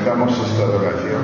comenzamos esta adoración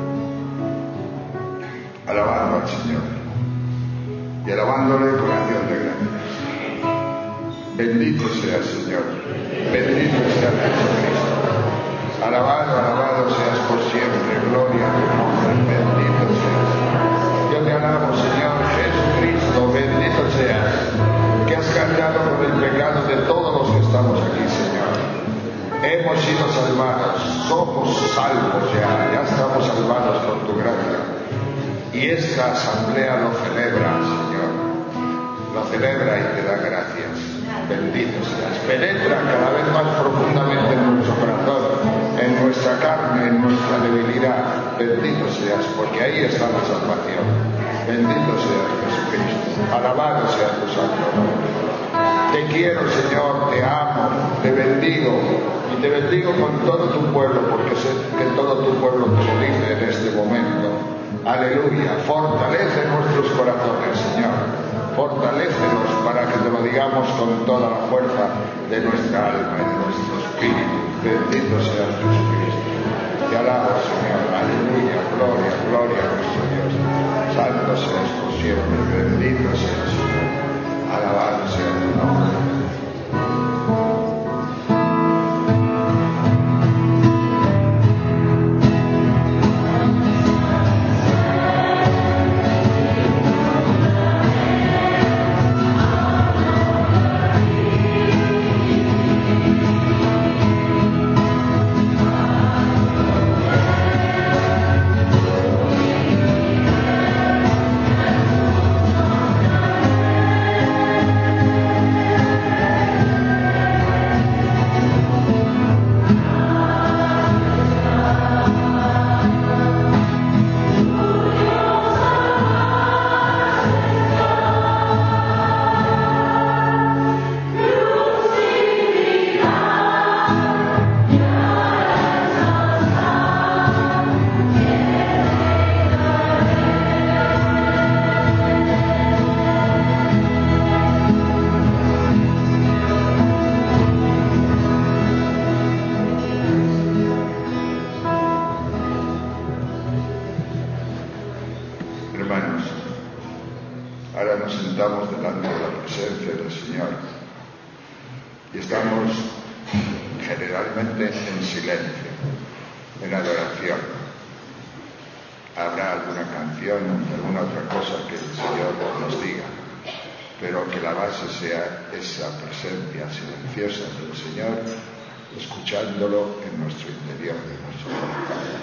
alabando al Señor y alabándole con acción de gracias. Bendito sea, Señor, bendito sea Jesucristo. Alabado seas por siempre, gloria a tu nombre, bendito seas. Yo te alabo, Señor Jesucristo, bendito seas, que has cargado con el pecado de todos los que estamos aquí, Señor. Hemos sido salvados, somos salvos ya estamos salvados por tu gracia. Y esta asamblea lo celebra, Señor, lo celebra y te da gracias. Bendito seas. Penetra cada vez más profundamente en nuestro corazón, en nuestra carne, en nuestra debilidad. Bendito seas, porque ahí está la salvación. Bendito seas, Jesucristo. Alabado sea tu santo nombre. Te quiero, Señor, te amo, te bendigo, y te bendigo con todo tu pueblo, porque sé que todo tu pueblo te lo dice en este momento. Aleluya. Fortalece nuestros corazones, Señor. Fortalécelos para que te lo digamos con toda la fuerza de nuestra alma y de nuestro espíritu. Bendito seas, Jesucristo. Te alabo, Señor. Aleluya. Gloria, gloria a nuestro Dios. Santo seas por siempre. Bendito seas, Señor. Alabado sea tu nombre. Silenciosa del Señor, escuchándolo en nuestro interior, en nuestro corazón.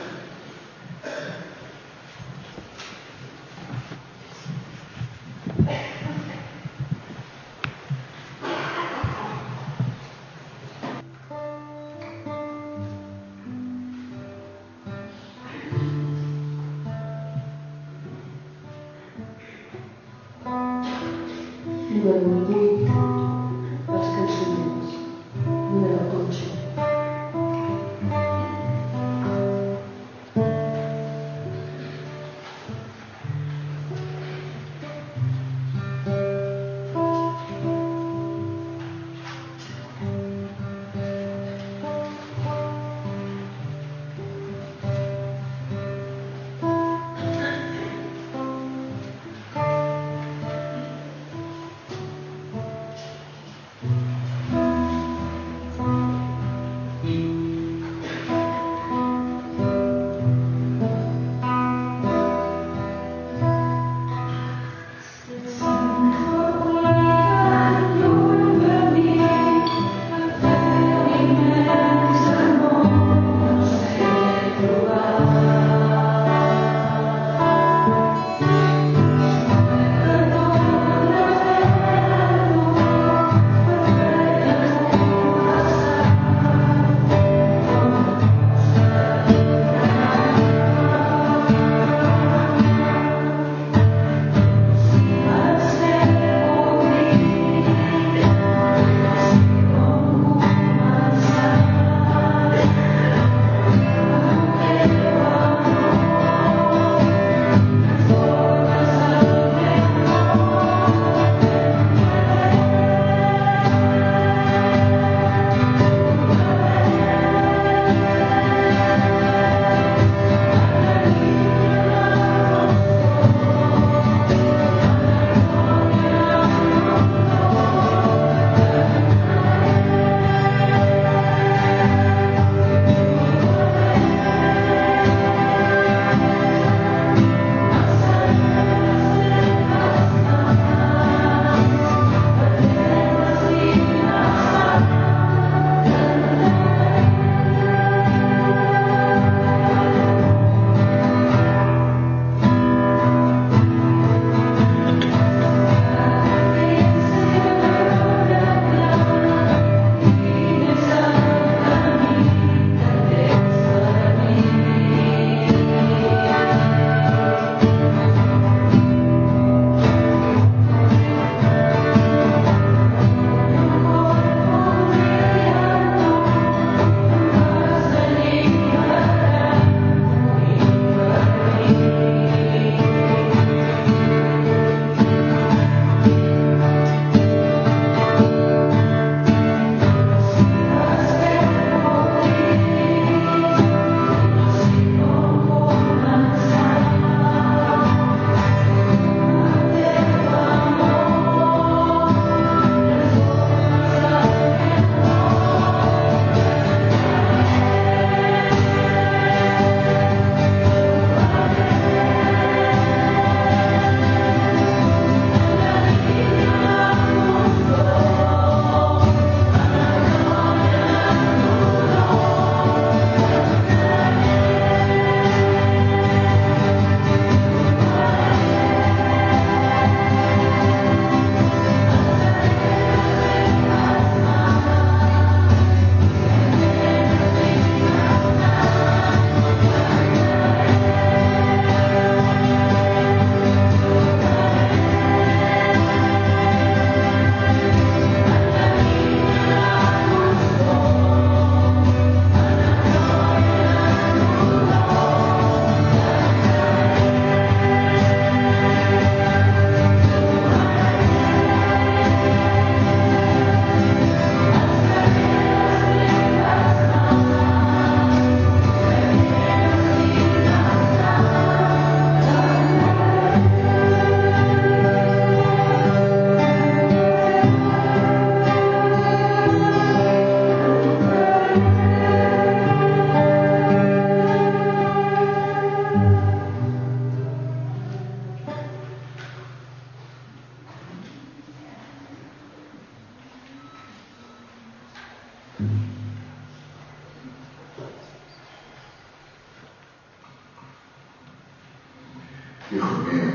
Hijo mío,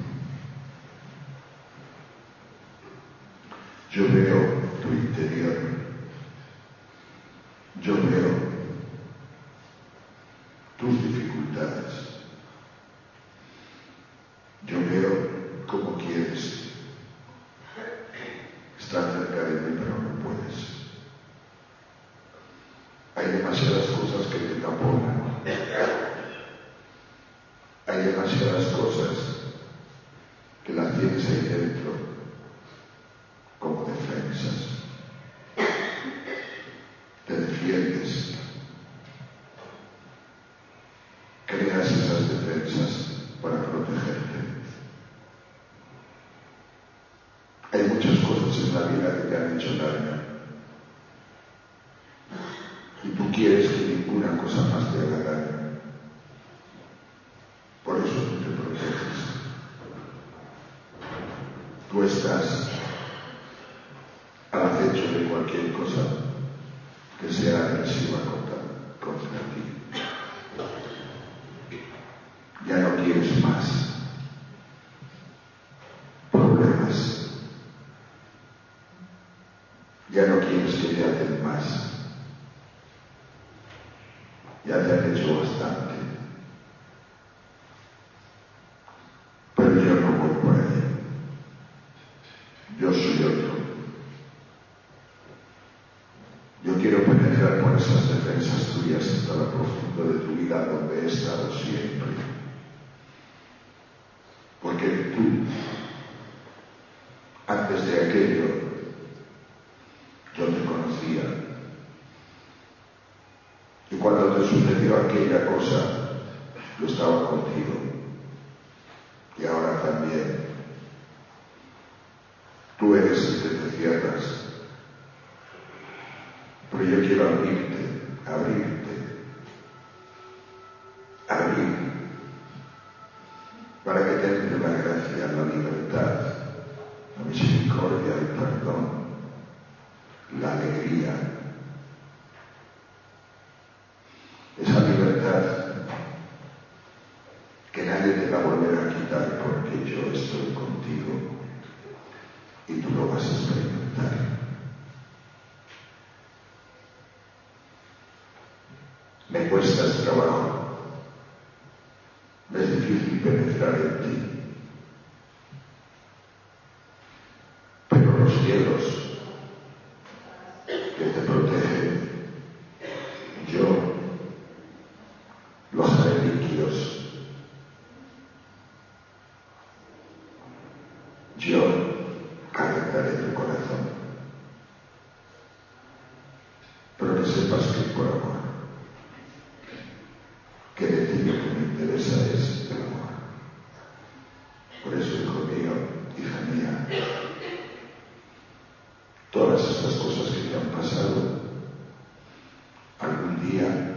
yo veo tu interior, yo veo tus dificultades, yo veo cómo quieres estar cerca de mí, pero no puedes. Hay demasiadas cosas que te taponan, hay demasiadas cosas que las tienes ahí dentro como defensas. Te defiendes, creas esas defensas para protegerte. Hay muchas cosas en la vida que te han hecho daño y tú quieres que ninguna cosa más te haga daño. Por eso tú te proteges. Tú estás al acecho de cualquier cosa que sea agresiva contra ti. Ya no quieres más problemas. Ya no quieres que te hacen más. Ya te han hecho bastante. Pero yo no voy por ahí. Yo soy otro. Yo quiero penetrar por esas defensas tuyas hasta lo profundo de tu vida, donde he estado siempre. Porque tú, antes de aquello, yo te conocía. Y cuando te sucedió aquella cosa, yo estaba contigo. Y ahora también. Tú eres el que te cierras. Pero yo quiero abrirte, para que te entre la gracia, la libertad, la misericordia, el perdón, la alegría. Esa libertad que nadie te la volverá a quitar, porque yo estoy contigo y tú lo vas a experimentar. Me cuesta el trabajo. Es difícil penetrar en ti. Pero los cielos que te protegen, yo los haré líquidos. Yo calentaré tu corazón. Pero que sepas que por amor, que de ti lo que me interesa es el amor. Por eso, hijo mío, hija mía, todas estas cosas que te han pasado, algún día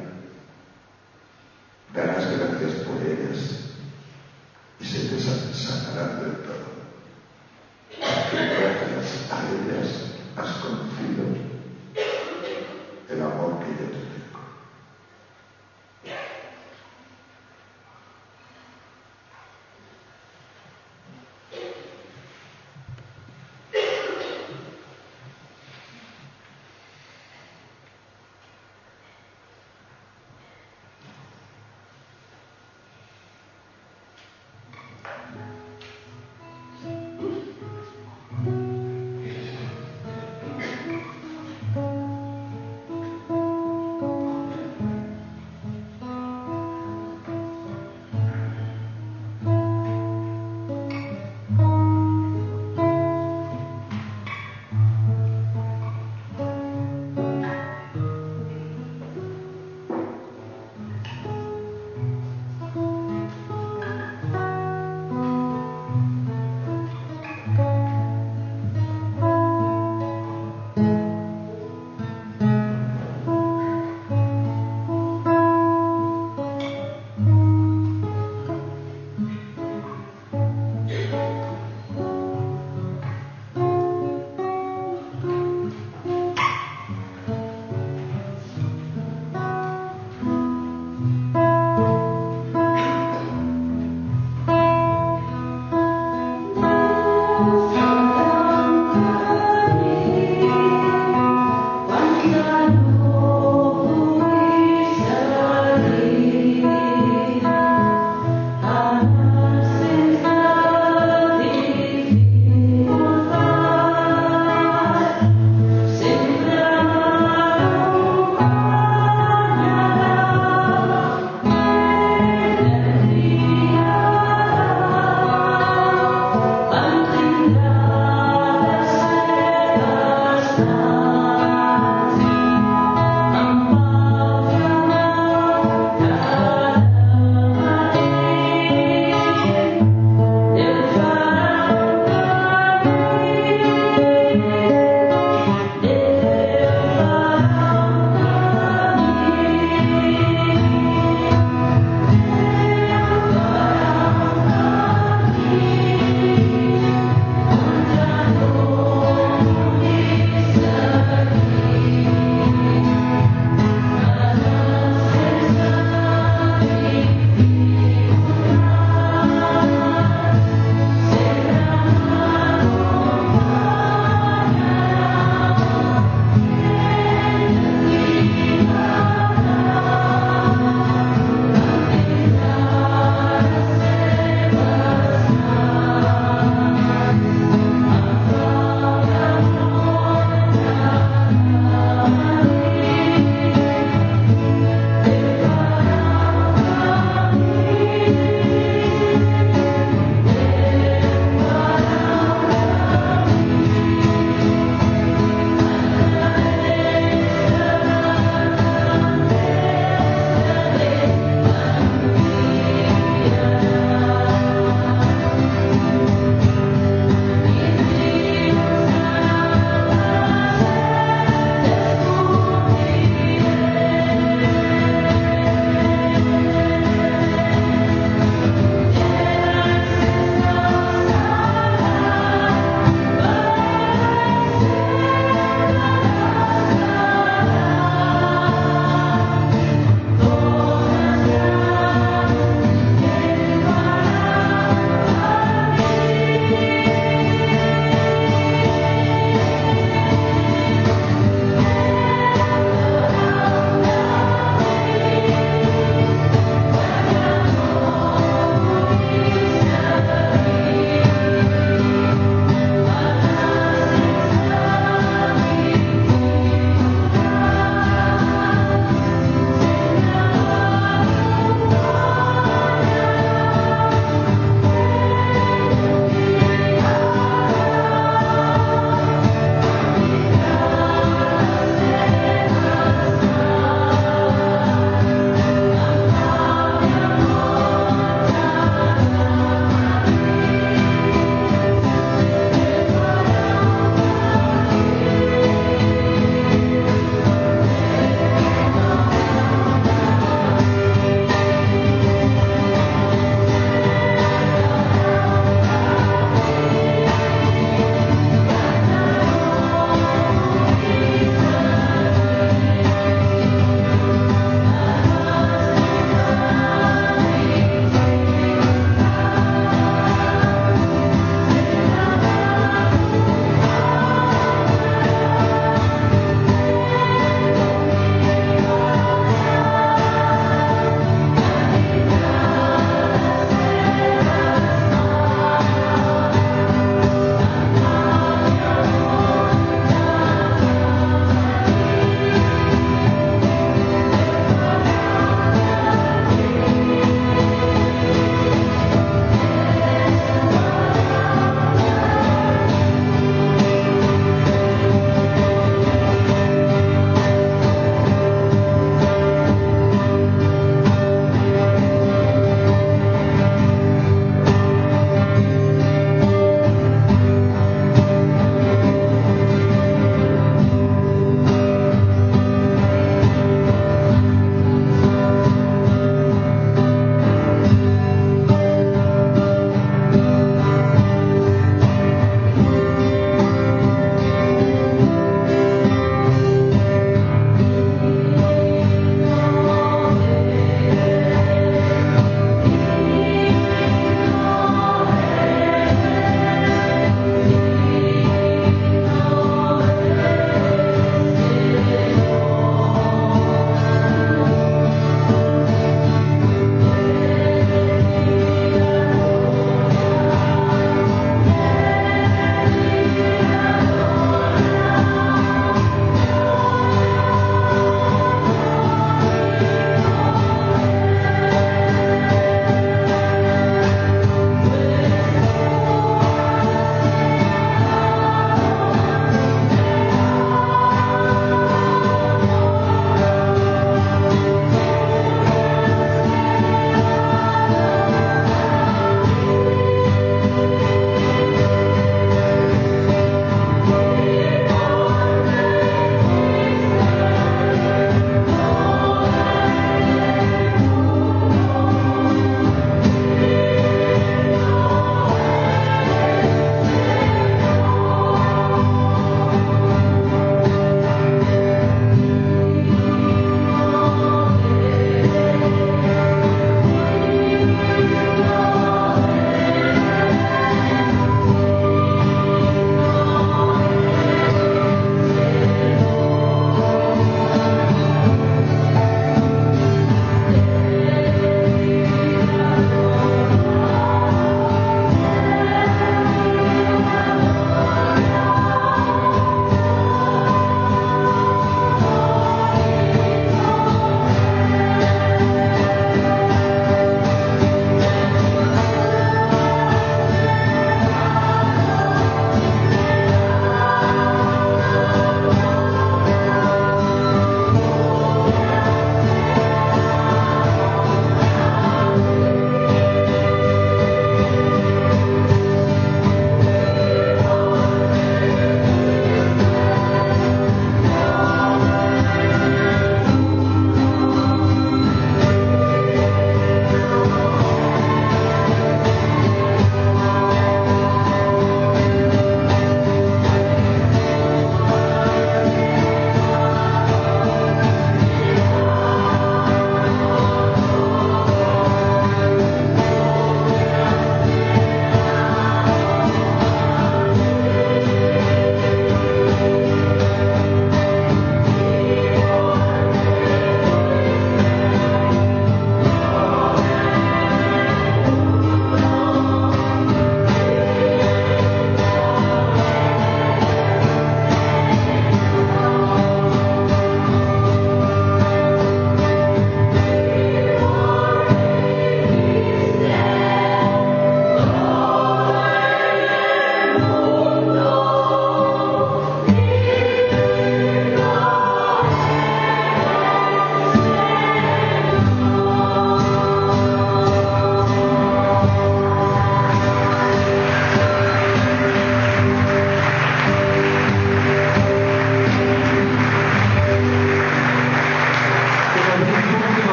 darás gracias por ellas y se te sanarán del todo. Porque gracias a ellas has conocido el amor que yo te tengo.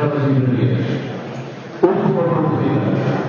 altres llibreries. Última oportunitat.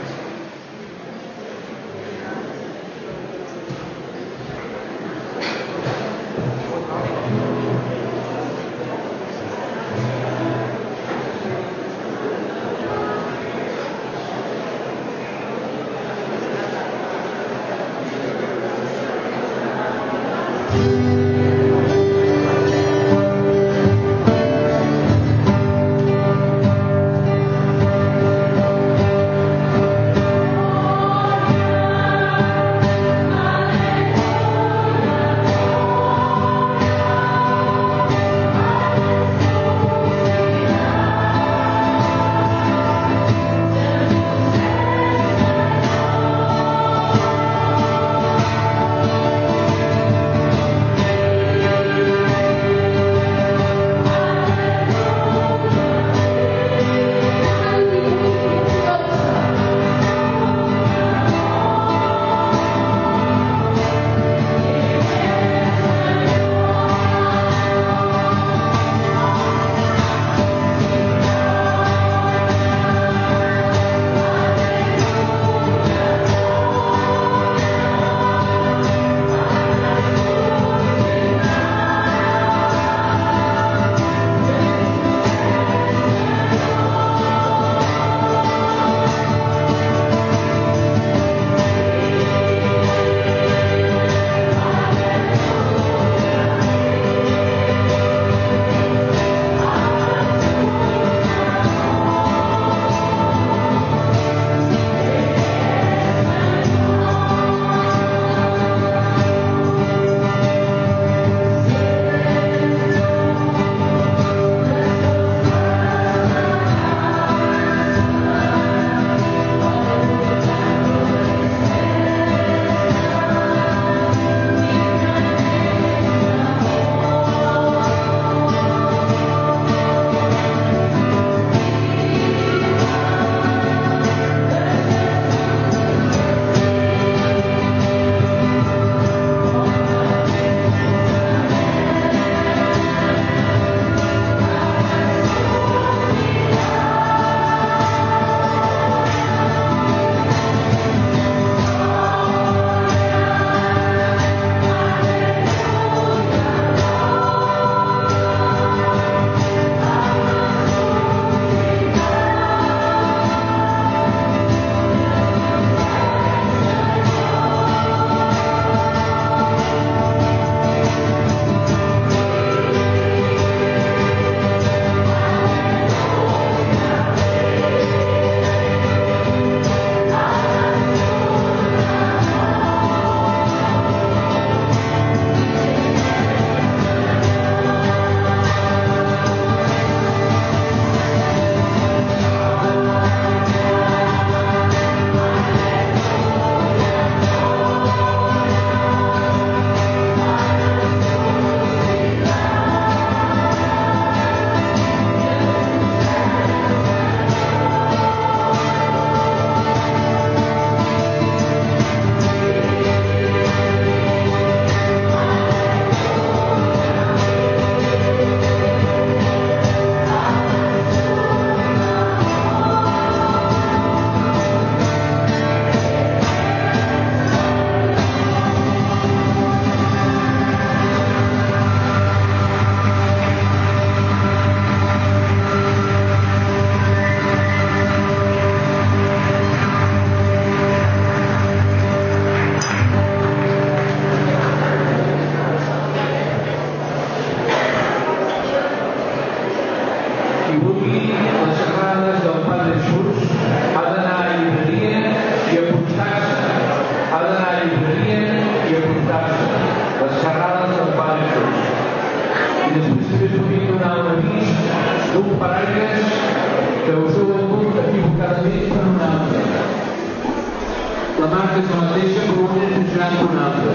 La marca és la mateixa, però un és funcionant per un altre.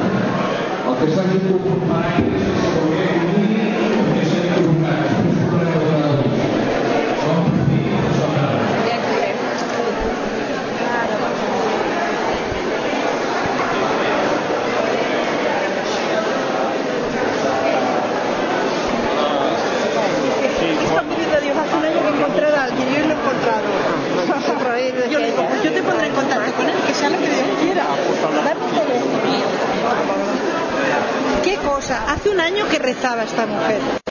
El que s'ha fet un paraigües, si volgué dir, que s'ha equivocat. És un problema de cada un. Som per fi, som ara. Sto capito di fare un año che incontrerà sea, hace un año que rezaba esta mujer.